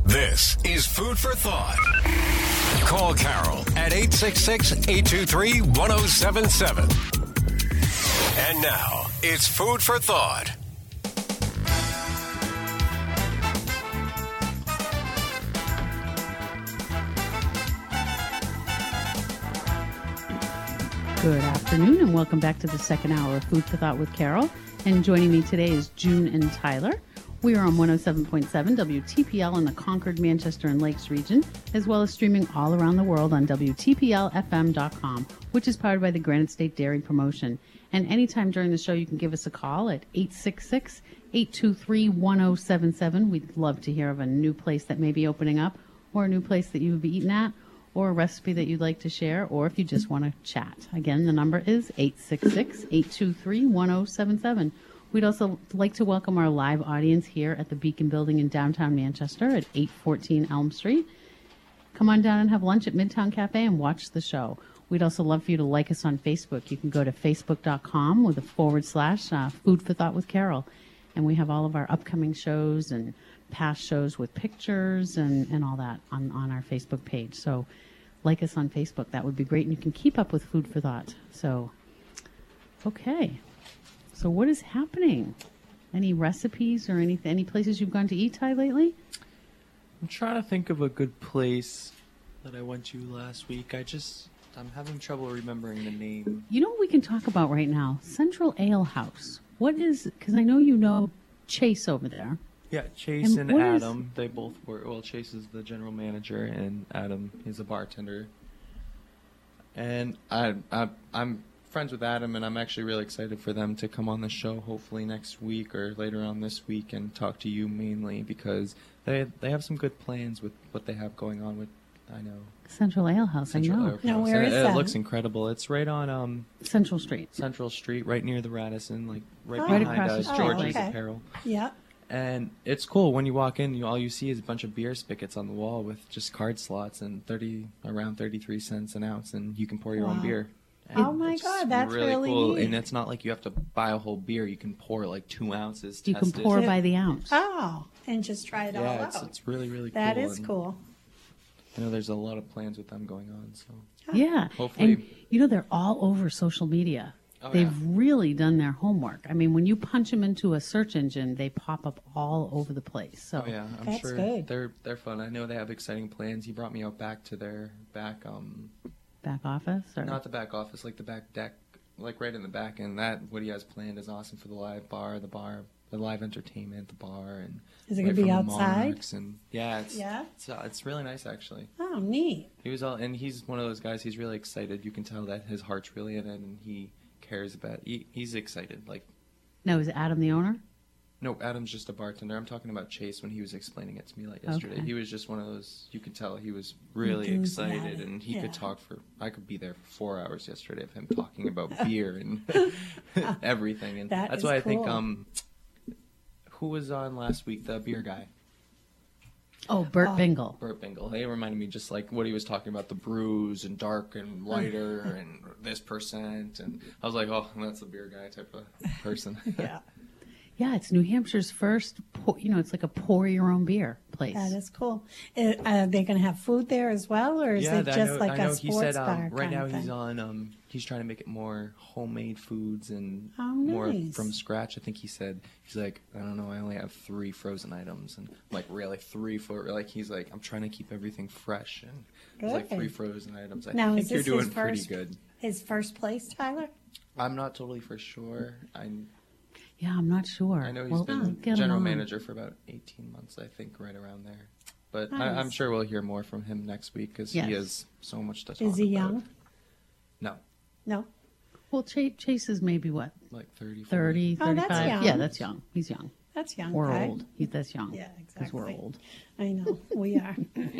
This is Food for Thought. Call Carol at 866-823-1077. And now, it's Food for Thought. Good afternoon, and welcome back to the second hour of Food for Thought with Carol. And joining me today is June and Tyler. We are on 107.7 WTPL in the Concord, Manchester, and Lakes region, as well as streaming all around the world on WTPLFM.com, which is powered by the Granite State Dairy Promotion. And anytime during the show, you can give us a call at 866-823-1077. We'd love to hear of a new place that may be opening up, or a new place that you would be eating at, or a recipe that you'd like to share, or if you just want to chat. Again, the number is 866-823-1077. We'd also like to welcome our live audience here at the Beacon Building in downtown Manchester at 814 Elm Street. Come on down and have lunch at Midtown Cafe and watch the show. We'd also love for you to like us on Facebook. You can go to facebook.com with a / Food for Thought with Carol. And we have all of our upcoming shows and past shows with pictures and all that on our Facebook page. So like us on Facebook. That would be great. And you can keep up with Food for Thought. So, okay. So what is happening? Any recipes or any places you've gone to eat, Ty, lately? I'm trying to think of a good place that I went to last week. I'm having trouble remembering the name. You know what we can talk about right now? Central Ale House. What is, because I know you know Chase over there. Yeah, Chase and Adam, they both work. Well, Chase is the general manager, and Adam is a bartender. And I'm friends with Adam, and I'm actually really excited for them to come on the show, hopefully next week or later on this week, and talk to you mainly because they have some good plans with what they have going on with. I know Central Ale House. I know. Now, where is that? It looks incredible. It's right on Central Street. Central Street, right near the Radisson, like right across the behind street. George's Apparel. Yeah. And it's cool. When you walk in, all you see is a bunch of beer spigots on the wall with just card slots and around 33 cents an ounce, and you can pour your own beer. And oh my God, that's really cool. neat. And it's not like you have to buy a whole beer. You can pour like 2 ounces. You can pour by the ounce. Oh, and just try it all out. It's really, really cool. That is cool. I know there's a lot of plans with them going on. So yeah. Hopefully. And, they're all over social media. They've really done their homework. I mean, when you punch them into a search engine, they pop up all over the place. So I'm that's sure good. They're fun. I know they have exciting plans. He brought me out back to their back office, or not the back office, like the back deck, like right in the back. And that what he has planned is awesome for the live bar, the live entertainment, the bar, and is it going to be outside? And it's really nice actually. Oh, neat. He's one of those guys. He's really excited. You can tell that his heart's really in it, and he cares about. He's excited. Like, now, is Adam the owner? No, Adam's just a bartender. I'm talking about Chase when he was explaining it to me yesterday. Okay. He was just one of those. You could tell he was really excited, and he could talk for. I could be there for 4 hours yesterday of him talking about beer and everything, and that's why cool. I think. Who was on last week? The beer guy. Oh, Bert Bingle. Bert Bingle. They reminded me just like what he was talking about, the brews and dark and lighter and this percent. And I was like, oh, that's a beer guy type of person. Yeah. Yeah, it's New Hampshire's first, it's like a pour your own beer place. That is cool. Are they going to have food there as well, or is it just like a sports bar? Right now he's on, he's trying to make it more homemade foods and nice. More from scratch. I think he's like, I don't know, I only have 3 frozen items. And like, really 3 for, like, he's like, I'm trying to keep everything fresh. And it's like 3 frozen items. I think you're doing pretty good. His first place, Tyler? I'm not totally for sure. Yeah, I'm not sure. I know he's been general manager for about 18 months, I think, right around there. But nice. I'm sure we'll hear more from him next week because he has so much to talk about. Is he young? No. No? Well, Chase is maybe what? Like 30, 30, 35. That's young. Yeah, that's young. He's young. That's young. We're old. That's young. Yeah, exactly. Because we're old. I know. We are.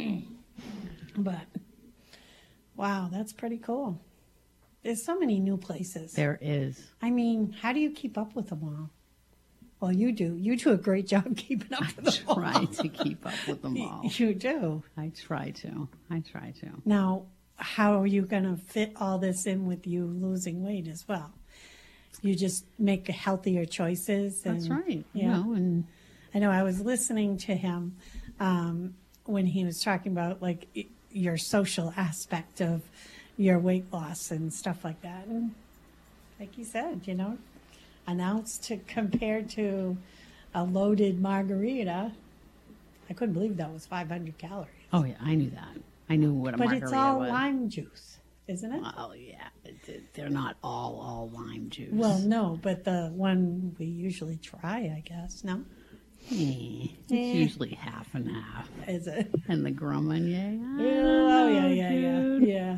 But, wow, that's pretty cool. There's so many new places. There is. I mean, how do you keep up with them all? Well, you do. You do a great job keeping up with them all. I try to keep up with them all. You do. I try to. Now, how are you going to fit all this in with you losing weight as well? You just make healthier choices. That's right. Yeah. And I know I was listening to him, when he was talking about like your social aspect of your weight loss and stuff like that. And like you said, you know, an ounce to compared to a loaded margarita. I couldn't believe that was 500 calories. Oh yeah, I knew that. I knew what a But margarita it's all was. lime juice, isn't it? Well, yeah, they're not all lime juice. Well, no, but the one we usually try, I guess, no? It's usually half and half. Is it? And the Grumman, Oh, yeah.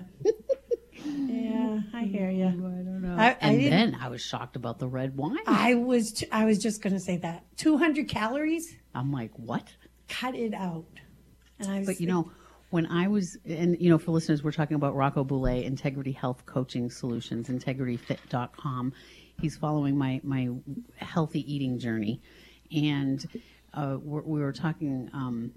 Yeah, I hear you. I don't know. I And didn't- then I was shocked about the red wine. I was just going to say that. 200 calories? I'm like, what? Cut it out. And I was But you know, when I was, and you know, for listeners, we're talking about Rocco Boulay, Integrity Health Coaching Solutions, integrityfit.com. He's following my healthy eating journey. And we were talking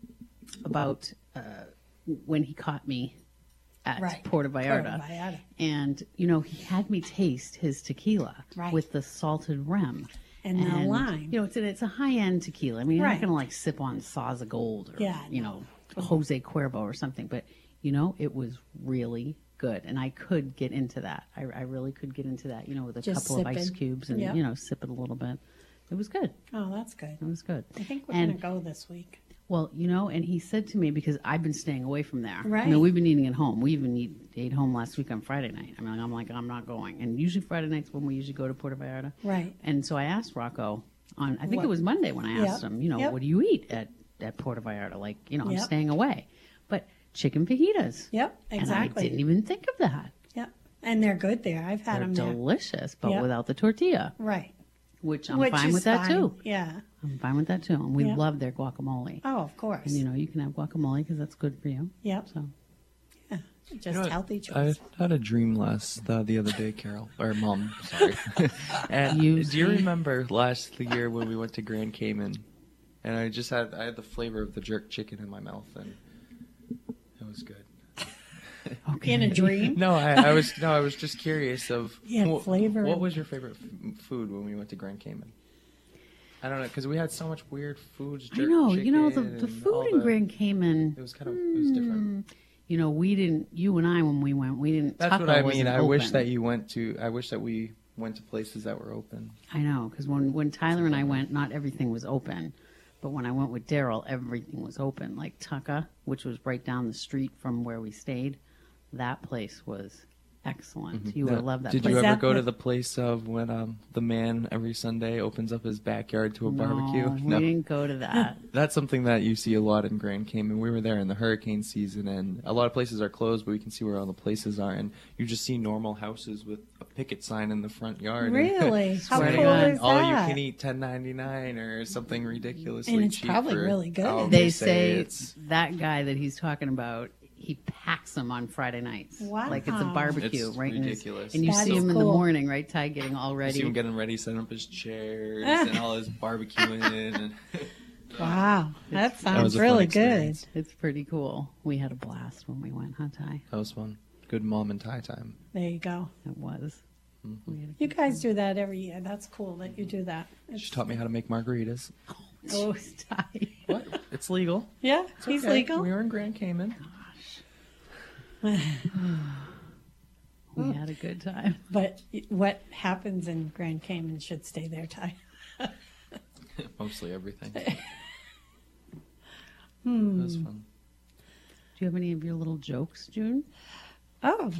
about when he caught me at Right. Puerto Vallarta. Puerto Vallarta. And, you know, he had me taste his tequila Right. with the salted rum. And the lime. You know, it's a high-end tequila. I mean, you're Right. not going to, like, sip on Saza Gold or, Yeah, you know, Jose Cuervo or something. But, you know, it was really good. And I could get into that. I really could get into that, you know, with a Just couple of ice sipping. cubes and, Yep. you know, sip it a little bit. It was good. Oh, that's good. It was good. I think we're And- going to go this week. Well, you know, and he said to me, because I've been staying away from there. Right. I mean, we've been eating at home. We even ate home last week on Friday night. I mean, I'm like, I'm not going. And usually Friday nights when we usually go to Puerto Vallarta. Right. And so I asked Rocco I think What? it was Monday when I asked Yep. him, you know, Yep. what do you eat at Puerto Vallarta? Like, you know, I'm Yep. staying away. But chicken fajitas. Yep, And exactly. I didn't even think of that. Yep. And they're good there. I've had They're them there. delicious, but Yep. without the tortilla, Right. which I'm Which fine is with that fine. too. Yeah. I'm fine with that too. And we Yep. love their guacamole. Oh, of course. And, you know, you can have guacamole because that's good for you. Yep. So. Just You know what? healthy I choice. had a dream the other day, Carol, or Mom, sorry. And You do you see? remember last year when we went to Grand Cayman, and I had the flavor of the jerk chicken in my mouth, and it was good. Okay. In a dream. No, I was just curious of Yeah, flavor. What was your favorite food when we went to Grand Cayman? I don't know, because we had so much weird foods. I Jerk know, chicken you know, the and food all in Grand Cayman. It was different. You know, we didn't. You and I, when we went, we didn't. That's Taco what I mean. wasn't I wish open. that you went to. I wish that we went to places that were open. I know, because when Tyler and I went, not everything was open, but when I went with Daryl, everything was open. Like Tucka, which was right down the street from where we stayed, that place was excellent. You would have loved that. Did place. you Was ever that go to the- the place of when the man every Sunday opens up his backyard to a No, barbecue? we didn't go to that. That's something that you see a lot in Grand Cayman. We were there in the hurricane season, and a lot of places are closed, but we can see where all the places are. And you just see normal houses with a picket sign in the front yard. Really? How Swear to cool God. is All that? you can eat $10.99 or something ridiculously And it's cheap. probably for really good. however They you say it's. that guy that he's talking about, he packs them on Friday nights. Wow. Like it's a barbecue, It's right? ridiculous. And you That see is him in the cool. morning, right, Ty, getting all You ready. see him getting ready, setting up his chairs and all his barbecuing. And Wow. That was sounds a fun really good. experience. It's pretty cool. We had a blast when we went, huh, Ty? that was fun. Good mom and Thai time. There you go. It was. We had a You guys do that every year. That's cool that you do that. She taught me how to make margaritas. Oh, Ty. What? It's legal. Yeah, he's Okay. legal. We were in Grand Cayman. We had a good time. But what happens in Grand Cayman should stay there, Ty. Mostly everything. It was fun. Do you have any of your little jokes, June? Oh,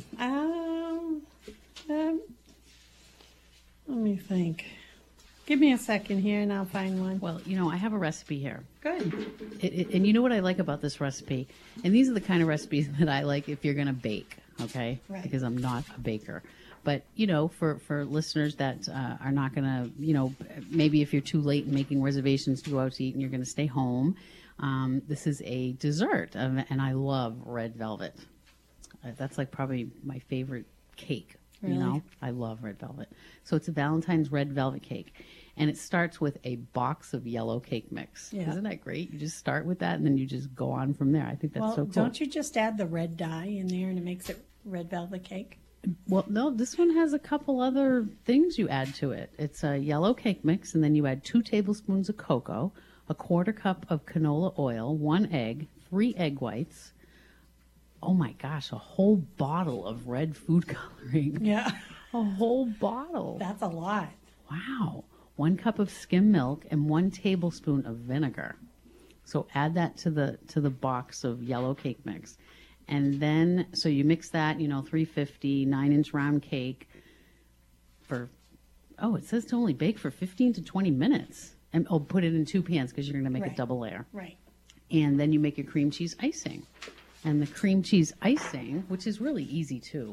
let me think. Give me a second here and I'll find one. Well, you know, I have a recipe here. Good. And you know what I like about this recipe? And these are the kind of recipes that I like if you're going to bake, okay? Right. Because I'm not a baker. But, you know, for listeners that are not going to, you know, maybe if you're too late in making reservations to go out to eat and you're going to stay home, this is a dessert. And I love red velvet. That's like probably my favorite cake. Really? You know, I love red velvet. So it's a Valentine's red velvet cake. And it starts with a box of yellow cake mix. Yeah. Isn't that great? You just start with that and then you just go on from there. I think that's Well, so cool. don't you just add the red dye in there and it makes it red velvet cake? Well, no, this one has a couple other things you add to it. It's a yellow cake mix, and then you add 2 tablespoons of cocoa, a quarter cup of canola oil, 1 egg, 3 egg whites. Oh my gosh, a whole bottle of red food coloring. Yeah. A whole bottle. That's a lot. Wow. 1 cup of skim milk and 1 tablespoon of vinegar. So add that to the box of yellow cake mix. And then, so you mix that, 350, 9-inch round cake for, it says to only bake for 15 to 20 minutes. And put it in 2 pans because you're going to make Right. a double layer. Right. And then you make your cream cheese icing. And the cream cheese icing, which is really easy too,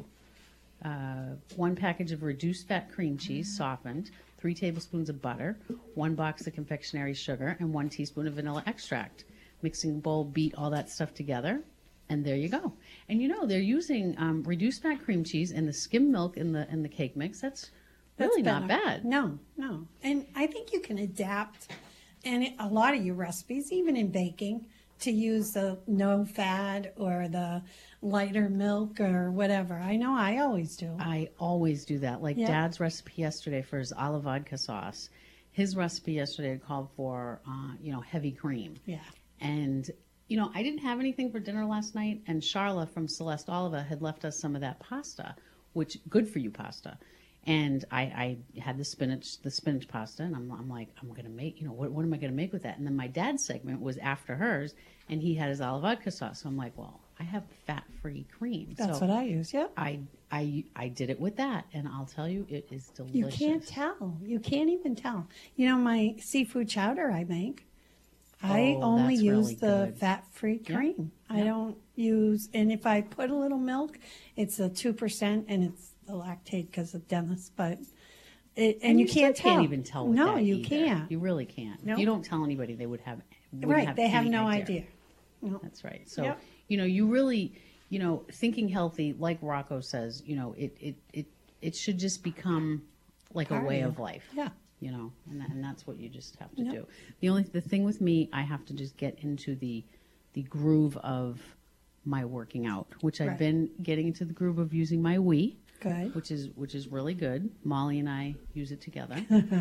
1 package of reduced fat cream cheese, softened, 3 tablespoons of butter, 1 box of confectionery sugar, and 1 teaspoon of vanilla extract. Mixing bowl, beat all that stuff together, and there you go. And they're using reduced fat cream cheese and the skim milk in the cake mix. That's really not bad. No. And I think you can adapt a lot of your recipes, even in baking, to use the no fat or the lighter milk or whatever. I know I always do. I always do that. Like Yeah. Dad's recipe yesterday for his olive vodka sauce. His recipe yesterday called for, heavy cream. Yeah. And, I didn't have anything for dinner last night, and Charla from Celeste Oliva had left us some of that pasta, which good for you pasta. And I had the spinach pasta, and I'm like, I'm gonna make, what am I gonna make with that? And then my dad's segment was after hers, and he had his olive vodka sauce. So I'm like, well, I have fat-free cream. That's so what I use. Yep. I did it with that, and I'll tell you, it is delicious. You can't tell. You can't even tell. My seafood chowder I make, I only that's use really the good. fat-free Yep. cream. I Yep. don't use, and if I put a little milk, it's a 2%, and it's the lactate because of Dennis, but and you still can't tell. can't even tell. With No, that you either. can't. You really can't. Nope. If you don't tell anybody, they would have. wouldn't Right, they have any no idea. No. That's right. So, Yep. you really, thinking healthy, like Rocco says, it should just become like Part a of way you. of life. Yeah. And that's what you just have to Yep. do. The thing with me, I have to just get into the groove of my working out, which I've Right. been getting into the groove of using my Wii. Good. Which is really good. Molly and I use it together.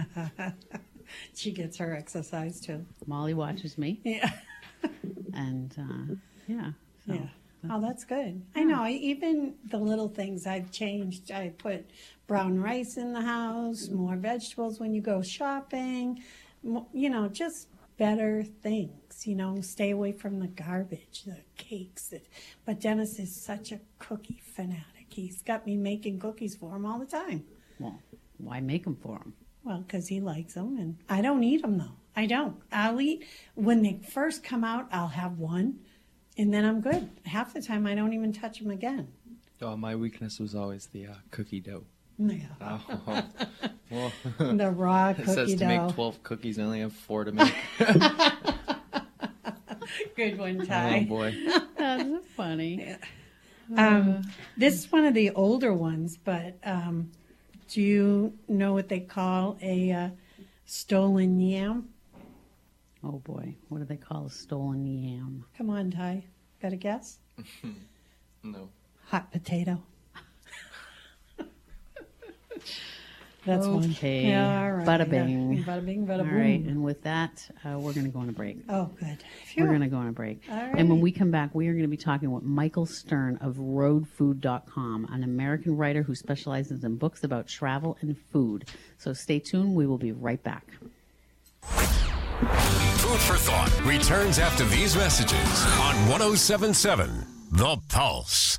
She gets her exercise too. Molly watches me, Yeah. and yeah. So Yeah. Oh, that's good. I know. Even the little things I've changed. I put brown rice in the house, more vegetables when you go shopping, just better things, stay away from the garbage, the cakes. But Dennis is such a cookie fanatic. He's got me making cookies for him all the time. Well, why make them for him? Well, because he likes them, and I don't eat them, though. I don't. I'll eat, when they first come out, I'll have one, and then I'm good. Half the time, I don't even touch them again. Oh, my weakness was always the cookie dough. Yeah. Oh, well, The raw it says cookie to dough. make 12 cookies. I only have 4 to make. Good one, Oh Ty. boy. That's funny. This is one of the older ones, but do you know what they call a stolen yam? Oh boy, what do they call a stolen yam? Come on, Ty. Got a guess? No. Hot potato. That's one. Okay. Yeah, all right. Bada bing. Yeah. Bada bing, bada All boom. right, and with that, we're going to go on a break. Oh, good. We're going to go on a break. All And when right. we come back, we are going to be talking with Michael Stern of roadfood.com, an American writer who specializes in books about travel and food. So stay tuned. We will be right back. Food for Thought returns after these messages on 107.7 The Pulse.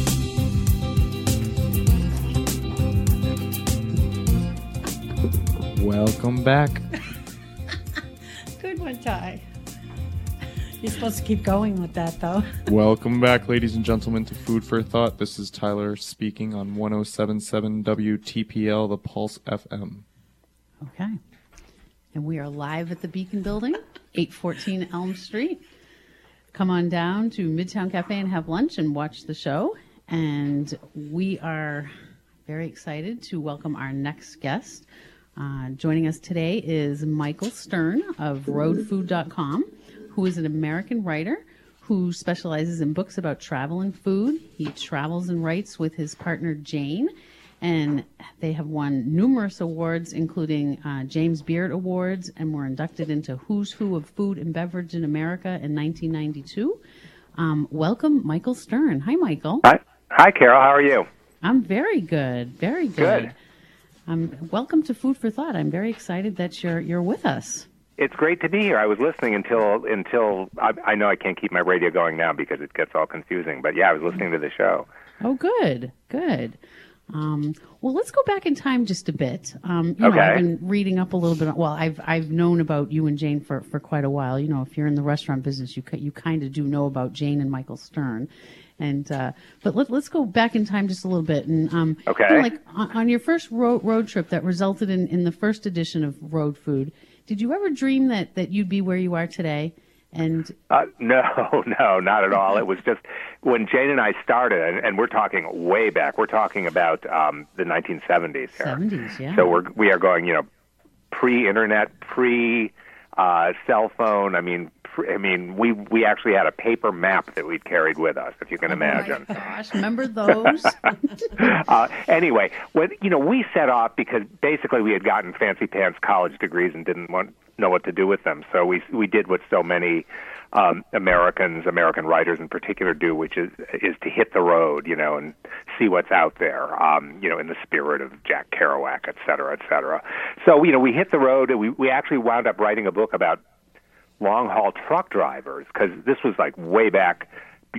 Welcome back. Good one, Ty. You're supposed to keep going with that, though. Welcome back, ladies and gentlemen, to Food for Thought. This is Tyler speaking on 107.7 WTPL, The Pulse FM. Okay. And we are live at the Beacon Building, 814 Elm Street. Come on down to Midtown Cafe and have lunch and watch the show. And we are very excited to welcome our next guest. Joining us today is Michael Stern of roadfood.com, who is an American writer who specializes in books about travel and food. He travels and writes with his partner Jane, and they have won numerous awards, including James Beard Awards, and were inducted into Who's Who of Food and Beverage in America in 1992. Welcome, Michael Stern. Hi, Michael. Hi, Carol. How are you? I'm very good. Very good. Welcome to Food for Thought. I'm very excited that you're with us. It's great to be here. I was listening until I know I can't keep my radio going now because it gets all confusing. But yeah, I was listening to the show. Oh, good. Well, let's go back in time just a bit. Okay. I've been reading up a little bit. Well, I've known about you and Jane for quite a while. You know, if you're in the restaurant business, you kind of do know about Jane and Michael Stern. And but let's go back in time just a little bit. And okay. Like on your first road trip that resulted in the first edition of Road Food, did you ever dream that you'd be where you are today? And no, not at all. It was just when Jane and I started, and we're talking way back. We're talking about the 1970s here. 70s, yeah. So we are going, pre-internet, pre-cell phone. I mean, we actually had a paper map that we'd carried with us, if you can imagine. Oh my gosh, remember those? Anyway, we set off because basically we had gotten fancy pants college degrees and didn't know what to do with them. So we did what so many American writers in particular do, which is to hit the road, and see what's out there, in the spirit of Jack Kerouac, et cetera, et cetera. So, we hit the road, and we actually wound up writing a book about long-haul truck drivers, because this was like way back,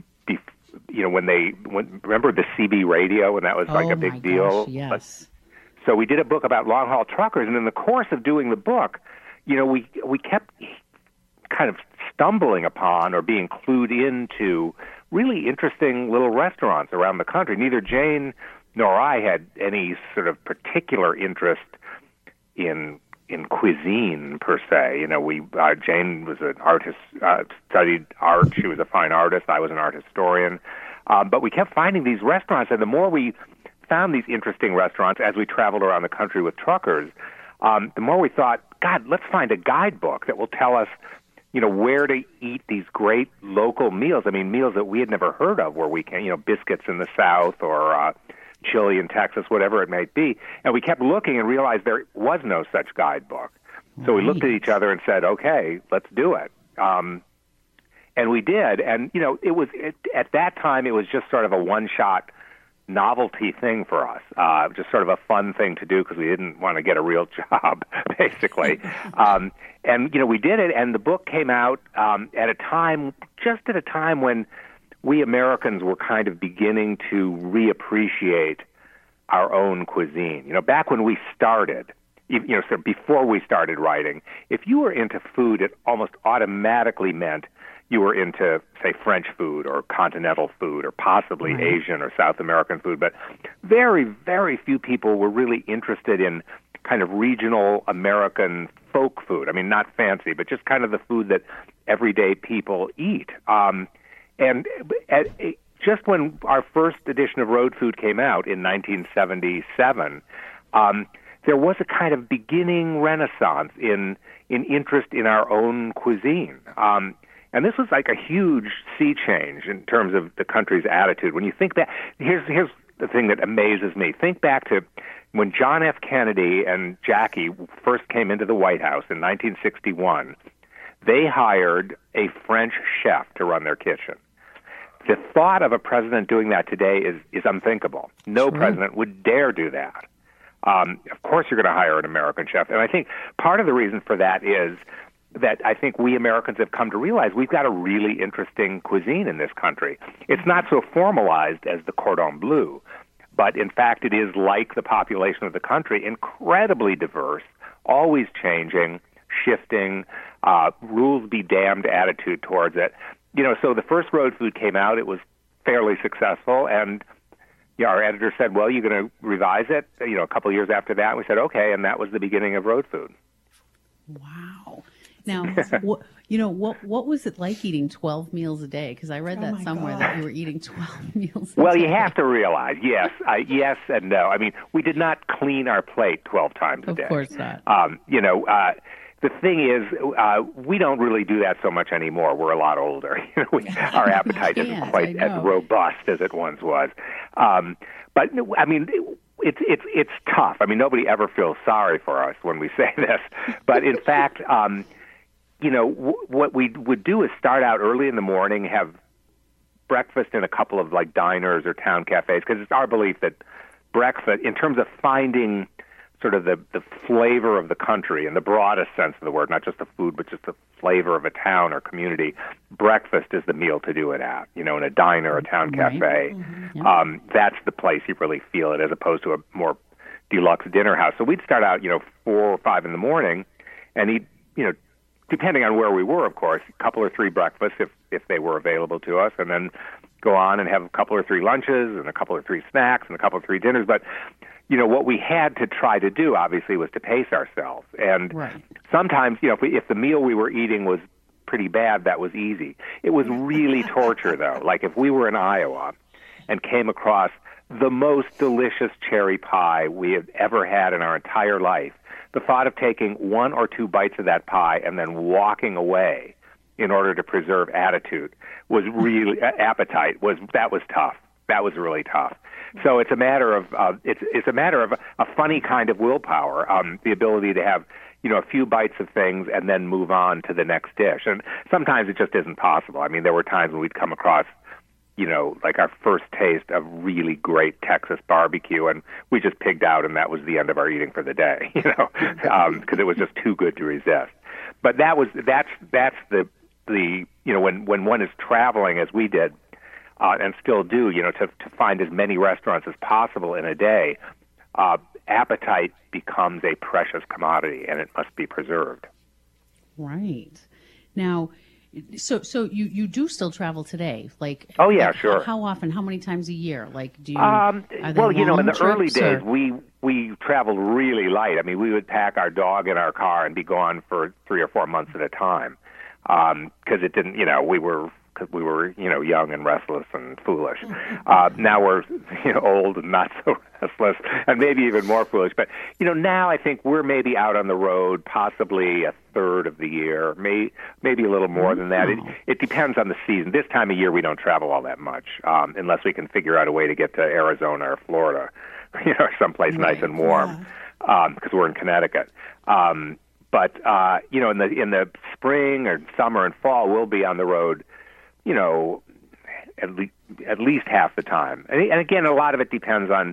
remember the CB radio, and that was like a big deal? Gosh, yes. So we did a book about long-haul truckers, and in the course of doing the book, we kept kind of stumbling upon or being clued into really interesting little restaurants around the country. Neither Jane nor I had any sort of particular interest in cuisine per se. Jane was an artist, studied art. She was a fine artist. I was an art historian. But we kept finding these restaurants, and the more we found these interesting restaurants as we traveled around the country with truckers, the more we thought, God, let's find a guidebook that will tell us, where to eat these great local meals. I mean, meals that we had never heard of where we can, biscuits in the South or chili in Texas, whatever it might be. And we kept looking and realized there was no such guidebook. So we looked at each other and said, okay, let's do it. And we did. And, at that time, it was just sort of a one-shot novelty thing for us, just sort of a fun thing to do because we didn't want to get a real job, basically. And, we did it, and the book came out at a time when we Americans were kind of beginning to reappreciate our own cuisine. Back when we started, so before we started writing, if you were into food, it almost automatically meant you were into, say, French food or continental food or possibly Asian or South American food. But very, very few people were really interested in kind of regional American folk food. I mean, not fancy, but just kind of the food that everyday people eat. Just when our first edition of Road Food came out in 1977, there was a kind of beginning renaissance in interest in our own cuisine. And this was like a huge sea change in terms of the country's attitude. When you think back, here's the thing that amazes me. Think back to when John F. Kennedy and Jackie first came into the White House in 1961. They hired a French chef to run their kitchen. The thought of a president doing that today is unthinkable. No president would dare do that. Of course you're going to hire an American chef. And I think part of the reason for that is that I think we Americans have come to realize we've got a really interesting cuisine in this country. It's not so formalized as the cordon bleu, but in fact it is like the population of the country, incredibly diverse, always changing, shifting, rules be damned attitude towards it. So the first Road Food came out, it was fairly successful, and our editor said, well, you're going to revise it, a couple of years after that. And we said, okay, and that was the beginning of Road Food. Wow. Now, what was it like eating 12 meals a day? Because I read that somewhere that you were eating 12 meals a day. Well, you have to realize, yes and no. I mean, we did not clean our plate 12 times a day. Of course not. The thing is, we don't really do that so much anymore. We're a lot older. Our appetite isn't quite as robust as it once was. But, I mean, it's tough. I mean, nobody ever feels sorry for us when we say this, but in fact, what we would do is start out early in the morning, have breakfast in a couple of like diners or town cafes, because it's our belief that breakfast, in terms of finding sort of the flavor of the country in the broadest sense of the word, not just the food, but just the flavor of a town or community, breakfast is the meal to do it at, in a diner or a town cafe. Mm-hmm. Yeah. That's the place you really feel it, as opposed to a more deluxe dinner house. So we'd start out, 4 or 5 in the morning and eat, depending on where we were, of course, a couple or 3 breakfasts if they were available to us, and then go on and have a couple or 3 lunches and a couple or 3 snacks and a couple or 3 dinners. But what we had to try to do, obviously, was to pace ourselves. And sometimes, if the meal we were eating was pretty bad, that was easy. It was really torture, though. Like if we were in Iowa and came across the most delicious cherry pie we had ever had in our entire life, the thought of taking 1 or 2 bites of that pie and then walking away in order to preserve appetite was tough. That was really tough. So it's a matter of it's a matter of a funny kind of willpower, the ability to have a few bites of things and then move on to the next dish. And sometimes it just isn't possible. I mean, there were times when we'd come across like our first taste of really great Texas barbecue, and we just pigged out, and that was the end of our eating for the day, because it was just too good to resist. But that's the when one is traveling, as we did, and still do, to find as many restaurants as possible in a day, appetite becomes a precious commodity, and it must be preserved. Right. Now, so you do still travel today? Like, oh yeah, sure. How often? How many times a year? Like, do you? Well, in the early days, or? we traveled really light. I mean, we would pack our dog in our car and be gone for 3 or 4 months at a time, because it didn't. We were young and restless and foolish. Now we're old and not so restless, and maybe even more foolish. But now I think we're maybe out on the road possibly a third of the year, maybe a little more than that. It depends on the season. This time of year we don't travel all that much, unless we can figure out a way to get to Arizona or Florida, someplace nice and warm, because we're in Connecticut. But in the spring or summer and fall, we'll be on the road, at least half the time. And again, a lot of it depends on,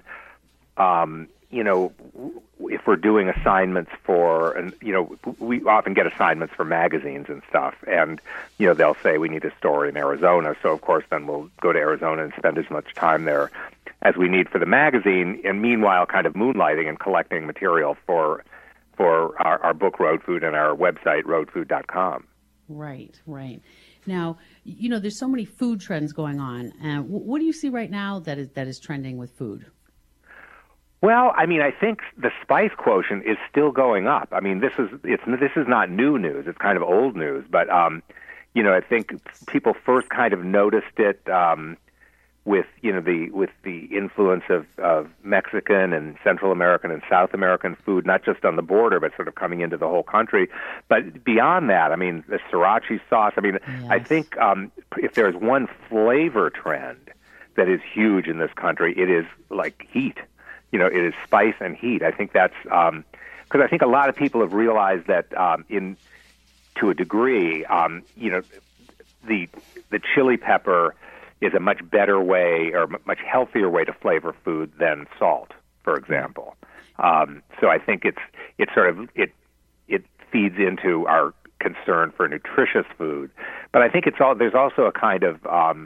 if we're doing assignments for, and we often get assignments for magazines and stuff, and they'll say we need a story in Arizona, so of course then we'll go to Arizona and spend as much time there as we need for the magazine, and meanwhile kind of moonlighting and collecting material for our book Road Food and our website roadfood.com. Right. Now, there's so many food trends going on. What do you see right now that is trending with food? Well, I mean, I think the spice quotient is still going up. I mean, this is not new news; it's kind of old news. But I think people first kind of noticed it with the influence of Mexican and Central American and South American food, not just on the border, but sort of coming into the whole country. But beyond that, I mean, the sriracha sauce. I mean, yes. I think if there's one flavor trend that is huge in this country, it is like heat. It is spice and heat. I think that's because I think a lot of people have realized that to a degree, the chili pepper is a much better way or much healthier way to flavor food than salt, for example. So I think it feeds into our concern for nutritious food, but I think there's also a kind of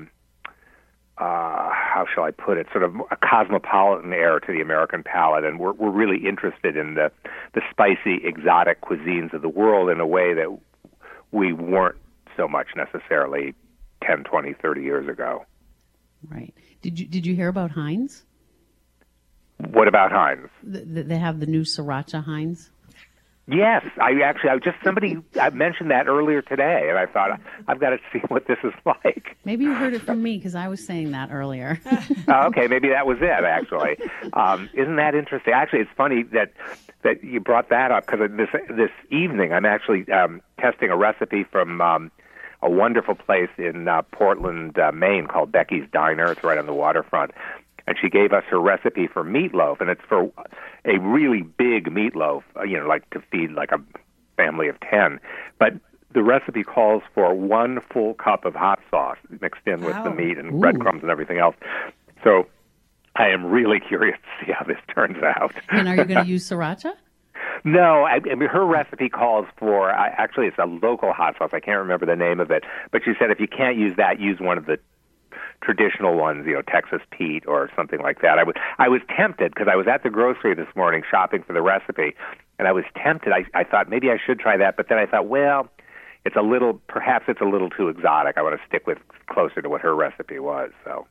how shall I put it, sort of a cosmopolitan air to the American palate, and we're really interested in the spicy, exotic cuisines of the world in a way that we weren't so much necessarily 10, 20, 30 years ago. Right. Did you hear about Heinz? What about Heinz? They have the new sriracha Heinz. Yes, I mentioned that earlier today, and I thought I've got to see what this is like. Maybe you heard it from me because I was saying that earlier. Okay, maybe that was it. Actually, isn't that interesting? Actually, it's funny that you brought that up because this evening I'm actually testing a recipe from a wonderful place in Portland, Maine called Becky's Diner. It's right on the waterfront. and she gave us her recipe for meatloaf, and it's for a really big meatloaf, like to feed like a family of 10. But the recipe calls for 1 full cup of hot sauce mixed in with the meat and breadcrumbs and everything else. So I am really curious to see how this turns out. And are you going to use sriracha? No, I mean, her recipe calls for, actually it's a local hot sauce. I can't remember the name of it. But she said if you can't use that, use one of the traditional ones, Texas Pete or something like that. I was tempted because I was at the grocery this morning shopping for the recipe, and I was tempted. I thought maybe I should try that, but then I thought, well, perhaps it's a little too exotic. I want to stick with closer to what her recipe was. So.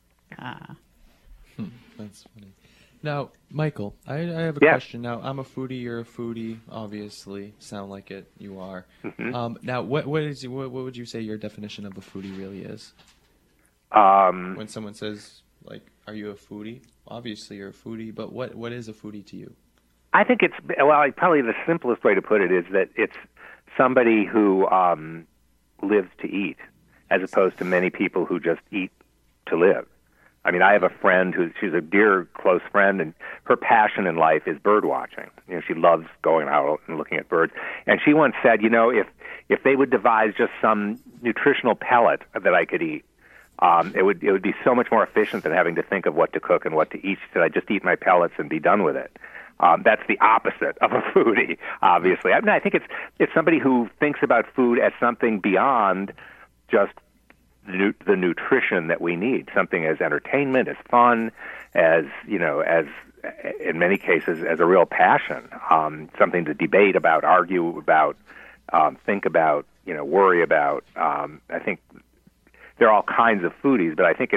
That's funny. Now, Michael, I have a question. Now, I'm a foodie. You're a foodie. Obviously, sound like it. You are. Mm-hmm. Now, what would you say your definition of a foodie really is? When someone says, like, "Are you a foodie?" Obviously, you're a foodie. But what is a foodie to you? I think probably the simplest way to put it is that it's somebody who lives to eat, as opposed to many people who just eat to live. I mean, I have a friend she's a dear, close friend, and her passion in life is bird watching. She loves going out and looking at birds. And she once said, if they would devise just some nutritional pellet that I could eat, it would be so much more efficient than having to think of what to cook and what to eat. She said, I'd just eat my pellets and be done with it. That's the opposite of a foodie, obviously. I think it's somebody who thinks about food as something beyond just the nutrition that we need, something as entertainment, as fun, as in many cases as a real passion, something to debate about, argue about, think about, worry about. I think there are all kinds of foodies, but I think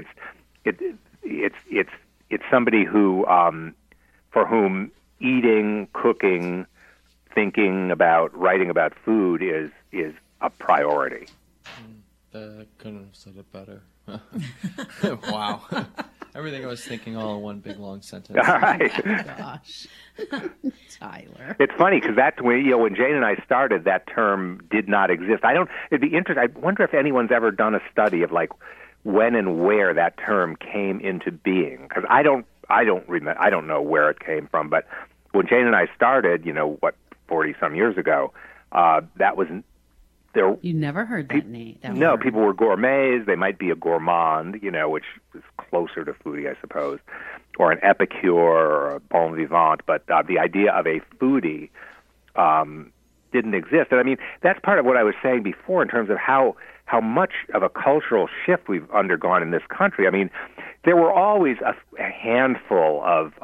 it's somebody who for whom eating, cooking, thinking about, writing about food is a priority. Couldn't have said it better. Wow. Everything I was thinking all in one big long sentence. All right. Oh, gosh. Tyler. It's funny because that's when Jane and I started, that term did not exist. It'd be interesting. I wonder if anyone's ever done a study of like when and where that term came into being, because I don't know where it came from, but when Jane and I started, 40 some years ago, that was there. You never heard that name? No, people were gourmets. They might be a gourmand, which is closer to foodie, I suppose, or an epicure or a bon vivant. But the idea of a foodie didn't exist. And I mean, that's part of what I was saying before in terms of how much of a cultural shift we've undergone in this country. I mean, there were always a handful of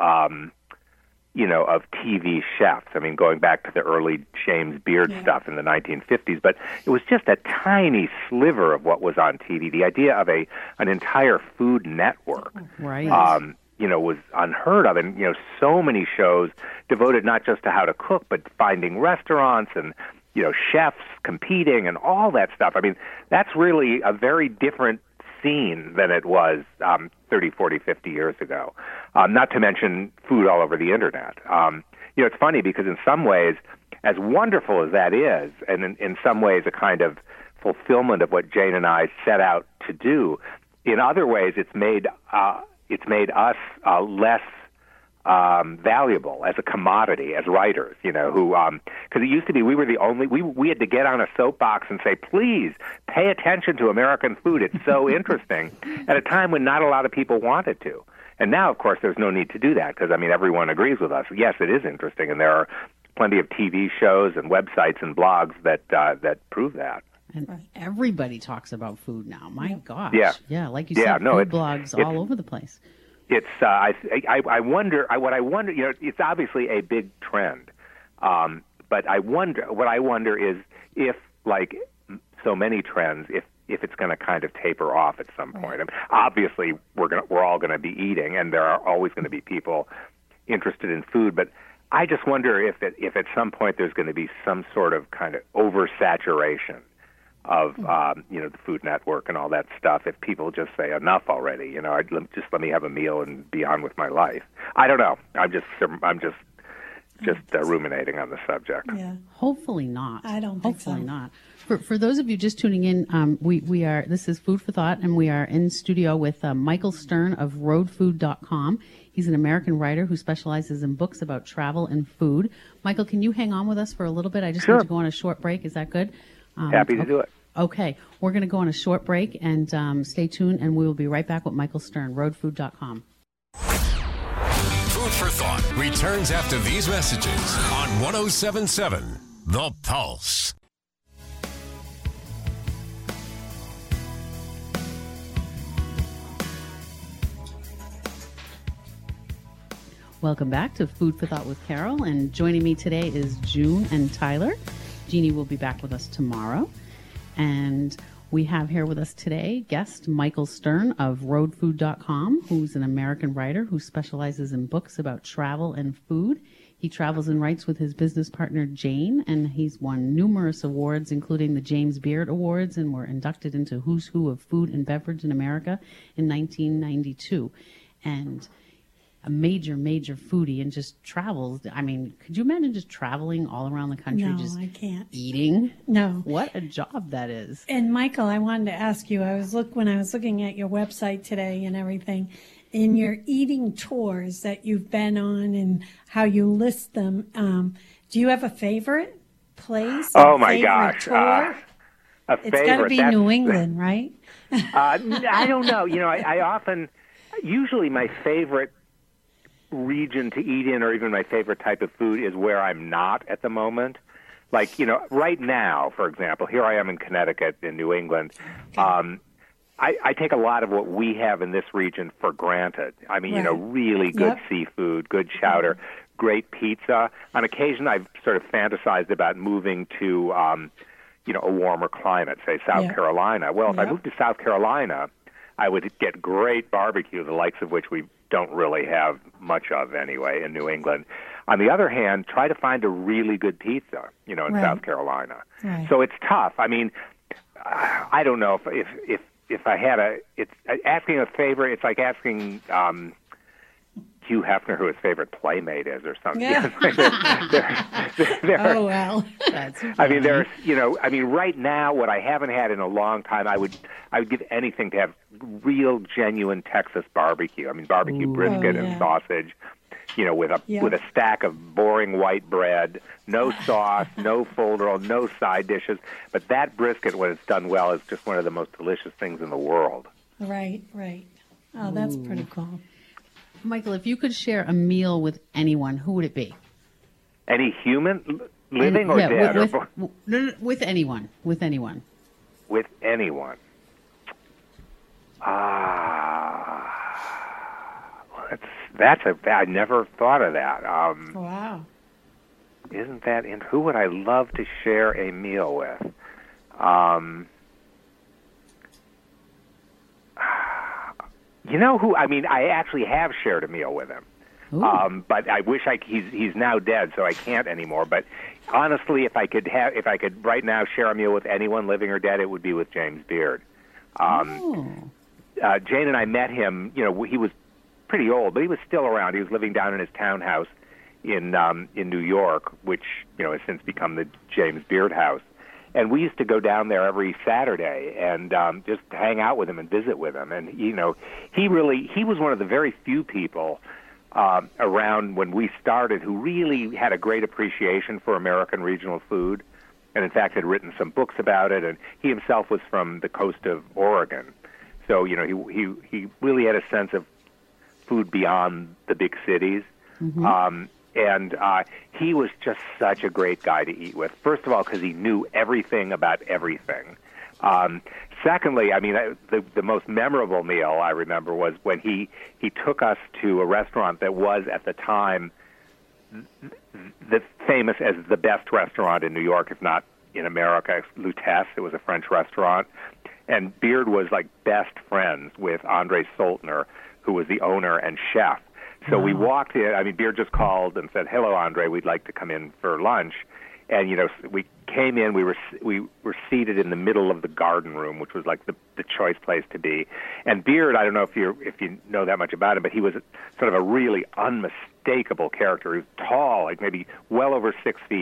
TV chefs. I mean, going back to the early James Beard stuff in the 1950s, but it was just a tiny sliver of what was on TV. The idea of an entire food network, right? Was unheard of, and so many shows devoted not just to how to cook, but finding restaurants and chefs competing and all that stuff. I mean, that's really a very different scene than it was 30, 40, 50 years ago. Not to mention food all over the internet. It's funny because in some ways, as wonderful as that is, and in some ways a kind of fulfillment of what Jane and I set out to do, in other ways it's made us less valuable as a commodity, as writers, because it used to be we were the only, we had to get on a soapbox and say, please pay attention to American food. It's so interesting, at a time when not a lot of people wanted to. And now, of course, there's no need to do that because, I mean, everyone agrees with us. Yes, it is interesting, and there are plenty of TV shows and websites and blogs that prove that. And everybody talks about food now. My gosh. Yeah. Like you said, food blogs all over the place. It's I wonder what I wonder. It's obviously a big trend, but what I wonder is if, like so many trends, if it's going to kind of taper off at some point. I mean, obviously, we're all going to be eating, and there are always going to be people interested in food. But I just wonder if at some point there's going to be some sort of kind of oversaturation of the Food Network and all that stuff. If people just say enough already, just let me have a meal and be on with my life. I don't know. I'm just ruminating on the subject. Yeah. Hopefully not. I don't think so. Hopefully not. For those of you just tuning in, we are, this is Food for Thought, and we are in studio with Michael Stern of roadfood.com. He's an American writer who specializes in books about travel and food. Michael, can you hang on with us for a little bit? I just need to go on a short break. Is that good? Happy to do it. Okay. We're going to go on a short break, and stay tuned, and we will be right back with Michael Stern, roadfood.com. Food for Thought returns after these messages on 107.7 The Pulse. Welcome back to Food for Thought with Carol, and joining me today is June and Tyler. Jeannie will be back with us tomorrow, and we have here with us today guest Michael Stern of roadfood.com, who's an American writer who specializes in books about travel and food. He travels and writes with his business partner Jane, and he's won numerous awards, including the James Beard Awards, and were inducted into Who's Who of Food and Beverage in America in 1992. And a major foodie, and just travels. I mean, could you imagine just traveling all around the country? No, just I can't. Eating? No. What a job that is. And Michael, I wanted to ask you, when I was looking at your website today and everything, in your eating tours that you've been on and how you list them, do you have a favorite place? Oh my gosh. Tour? A favorite. It's got to be New England, right? I don't know. You know, I often, usually my favorite region to eat in, or even my favorite type of food, is where I'm not at the moment. Like, you know, right now, for example, here I am in Connecticut, in New England. I take a lot of what we have in this region for granted. I mean, you know, really good seafood, good chowder, great pizza. On occasion, I've sort of fantasized about moving to, you know, a warmer climate, say South Carolina. Well, if I moved to South Carolina, I would get great barbecue, the likes of which we don't really have much of anyway in New England. On the other hand, try to find a really good pizza, you know, in South Carolina. So it's tough. I mean, I don't know if I had it's asking a favorite. It's like asking Hugh Hefner who his favorite playmate is, or something. Yeah. Oh well. That's I mean, there's, you know, I mean, right now, what I haven't had in a long time, I would give anything to have real, genuine Texas barbecue. I mean, barbecue brisket and sausage, you know, with a stack of boring white bread, no sauce, no folderol, no side dishes. But that brisket, when it's done well, is just one of the most delicious things in the world. Right. Oh, that's pretty cool. Michael, if you could share a meal with anyone, who would it be? Any human, living or dead? With anyone. With anyone. With anyone. I never thought of that. Wow. Isn't that who would I love to share a meal with? You know who? I mean, I actually have shared a meal with him, but I wish he's now dead, so I can't anymore. But honestly, if I could right now share a meal with anyone, living or dead, it would be with James Beard. Jane and I met him. You know, he was pretty old, but he was still around. He was living down in his townhouse in New York, which, you know, has since become the James Beard House. And we used to go down there every Saturday and just hang out with him and visit with him. And, you know, he was one of the very few people around when we started who really had a great appreciation for American regional food, and in fact had written some books about it. And he himself was from the coast of Oregon. So, you know, he really had a sense of food beyond the big cities. And he was just such a great guy to eat with. First of all, because he knew everything about everything. Secondly, I mean, the most memorable meal I remember was when he took us to a restaurant that was, at the time, famous as the best restaurant in New York, if not in America, Lutèce. It was a French restaurant. And Beard was like best friends with André Soltner, who was the owner and chef. So we walked in. I mean, Beard just called and said, "Hello, Andre. We'd like to come in for lunch." And, you know, we came in. We were seated in the middle of the garden room, which was like the choice place to be. And Beard, I don't know if you know that much about him, but he was sort of a really unmistakable character. He was tall, like maybe well over 6 feet,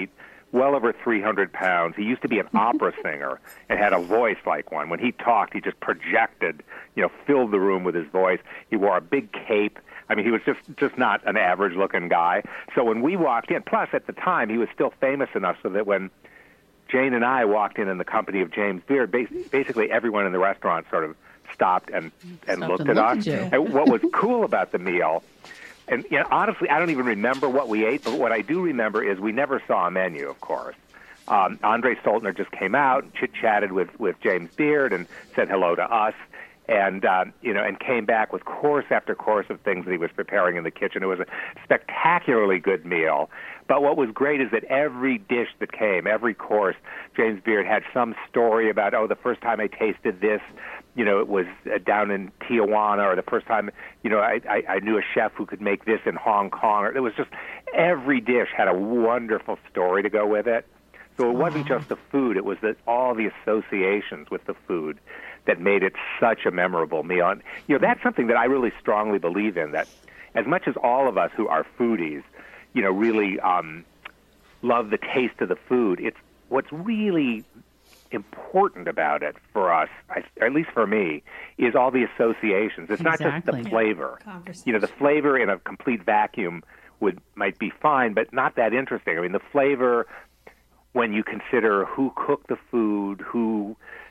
well over 300 pounds. He used to be an opera singer and had a voice like one. When he talked, he just projected, filled the room with his voice. He wore a big cape. I mean, he was just not an average-looking guy. So when we walked in, plus at the time, he was still famous enough so that when Jane and I walked in the company of James Beard, basically everyone in the restaurant sort of stopped and looked at us. And what was cool about the meal, and honestly, I don't even remember what we ate, but what I do remember is we never saw a menu, of course. Andre Stoltner just came out and chit-chatted with James Beard and said hello to us. And and came back with course after course of things that he was preparing in the kitchen. It was a spectacularly good meal. But what was great is that every dish that came, every course, James Beard had some story about, the first time I tasted this, it was down in Tijuana, or the first time, I knew a chef who could make this in Hong Kong. It was just every dish had a wonderful story to go with it. So it wasn't just the food; it was all the associations with the food that made it such a memorable meal. And that's something that I really strongly believe in. That as much as all of us who are foodies, really love the taste of the food, it's what's really important about it for us, at least for me, is all the associations. It's not just the flavor. The flavor in a complete vacuum might be fine, but not that interesting. I mean, the flavor, when you consider who cooked the food, who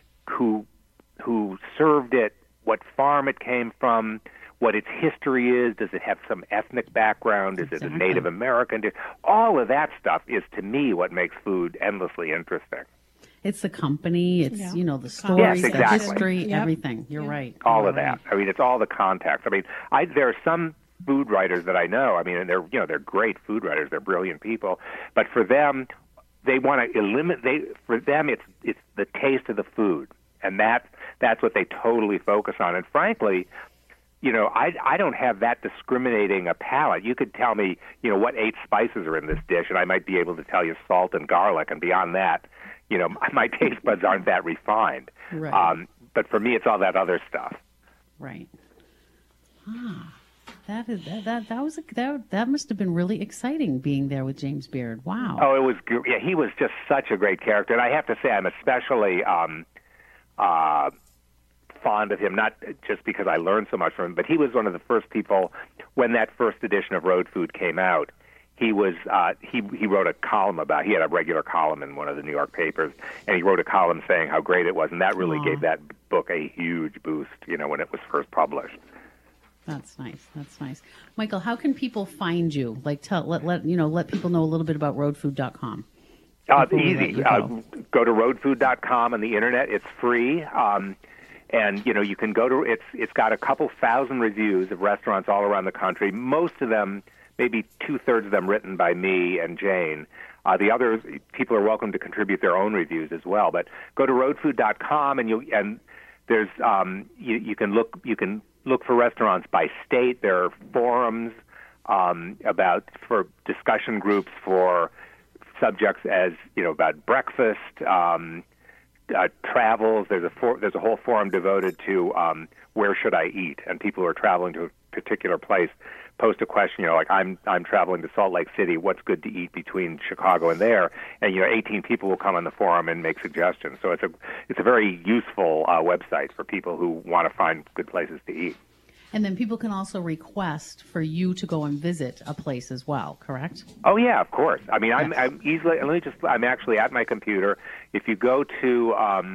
served it, what farm it came from, what its history is, does it have some ethnic background, is it a Native American dish? All of that stuff is, to me, what makes food endlessly interesting. It's the company, it's, the stories, the history, everything. You're right. All of that. I mean, it's all the context. I mean, there are some food writers that I know, and they're great food writers, they're brilliant people, but for them, they want to eliminate, for them, it's the taste of the food. And that's what they totally focus on. And frankly, I don't have that discriminating a palate. You could tell me, what 8 spices are in this dish, and I might be able to tell you salt and garlic. And beyond that, my taste buds aren't that refined. Right. But for me, it's all that other stuff. Right. That must have been really exciting being there with James Beard. Wow. Oh, it was. Yeah, he was just such a great character, and I have to say, I'm especially fond of him, not just because I learned so much from him, but he was one of the first people when that first edition of Road Food came out. He was he wrote a column about. He had a regular column in one of the New York papers, and he wrote a column saying how great it was, and that really gave that book a huge boost. When it was first published. That's nice. That's nice, Michael. How can people find you? Like, let people know a little bit about roadfood.com. Easy. Go to roadfood.com on the internet. It's free. And you can go to it's got a couple thousand reviews of restaurants all around the country. Most of them, maybe 2/3 of them, written by me and Jane. The others, people are welcome to contribute their own reviews as well. But go to roadfood.com and there's you can look for restaurants by state. There are forums for discussion groups for subjects as about breakfast. Travels. There's a whole forum devoted to where should I eat, and people who are traveling to a particular place post a question. Like I'm traveling to Salt Lake City. What's good to eat between Chicago and there? And 18 people will come on the forum and make suggestions. So it's a very useful website for people who want to find good places to eat. And then people can also request for you to go and visit a place as well, correct? Oh yeah, of course. I mean, I'm easily. I'm actually at my computer. If you go to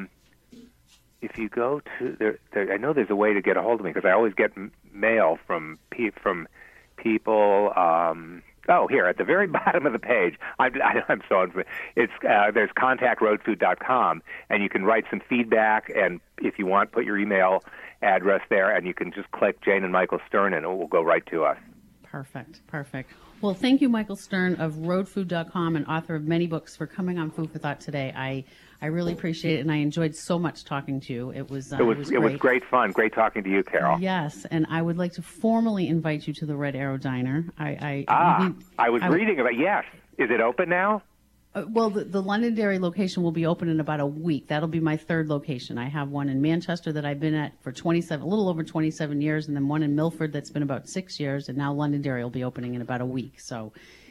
there, I know there's a way to get a hold of me because I always get mail from people. Here at the very bottom of the page, I'm so unfamiliar. It's there's contactroadfood.com, and you can write some feedback, and if you want, put your email address there, and you can just click Jane and Michael Stern, and it will go right to us. Perfect. Well, thank you, Michael Stern of roadfood.com and author of many books, for coming on Food for Thought today. I really appreciate it, and I enjoyed so much talking to you. It was great fun. Great talking to you, Carol. Yes, and I would like to formally invite you to the Red Arrow Diner. I was reading about. Yes, is it open now? Well, the Londonderry location will be open in about a week. That'll be my third location. I have one in Manchester that I've been at for a little over 27 years, and then one in Milford that's been about 6 years, and now Londonderry will be opening in about a week. So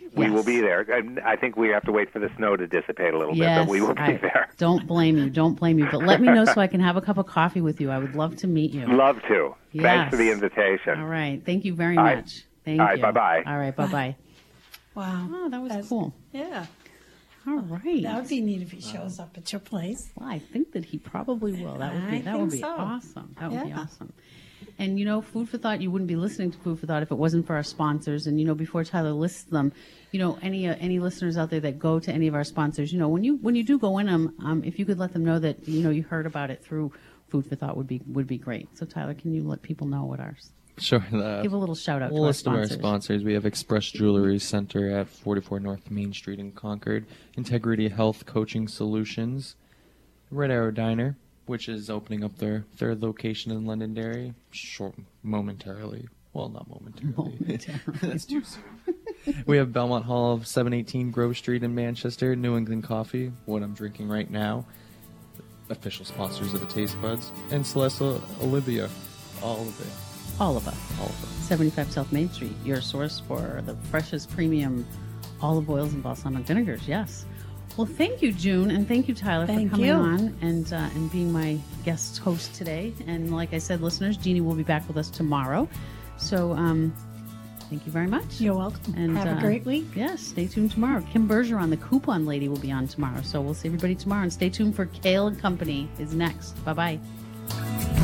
We Yes. will be there. And I think we have to wait for the snow to dissipate a little Yes, bit, but we will be there. Don't blame you. Don't blame you. But let me know so I can have a cup of coffee with you. I would love to meet you. Love to. Yes. Thanks for the invitation. All right. Thank you very All right. much. Thank All right, you. bye-bye. All right. Bye-bye. Wow. Oh, that was That's- cool. Yeah. All right. That would be neat if he shows up at your place. Well, I think that he probably will. That would be I that would think be so. awesome. That would be Yeah. awesome. And Food for Thought, you wouldn't be listening to Food for Thought if it wasn't for our sponsors. And before Tyler lists them, any listeners out there that go to any of our sponsors, when you do go in them, if you could let them know that you heard about it through Food for Thought would be great. So Tyler, can you let people know what ours? Sure. Give a little shout out to We'll our list of our sponsors. sponsors. We have Express Jewelry Center at 44 North Main Street in Concord, Integrity Health Coaching Solutions, Red Arrow Diner, which is opening up their third location in Londonderry, momentarily. Well, not momentarily. That's too soon. We have Belmont Hall, 718 Grove Street in Manchester, New England Coffee, what I'm drinking right now, official sponsors of the Taste Buds, and Celeste Olivia, all of it. All of us. All of them. 75 South Main Street, your source for the freshest premium olive oils and balsamic vinegars. Yes. Well, thank you, June, and thank you, Tyler, Thank for coming you. on and being my guest host today. And like I said, listeners, Jeannie will be back with us tomorrow. So thank you very much. You're welcome. And Have a great week. Yes, stay tuned tomorrow. Kim Bergeron, the coupon lady, will be on tomorrow. So we'll see everybody tomorrow. And stay tuned for Kale & Company is next. Bye-bye.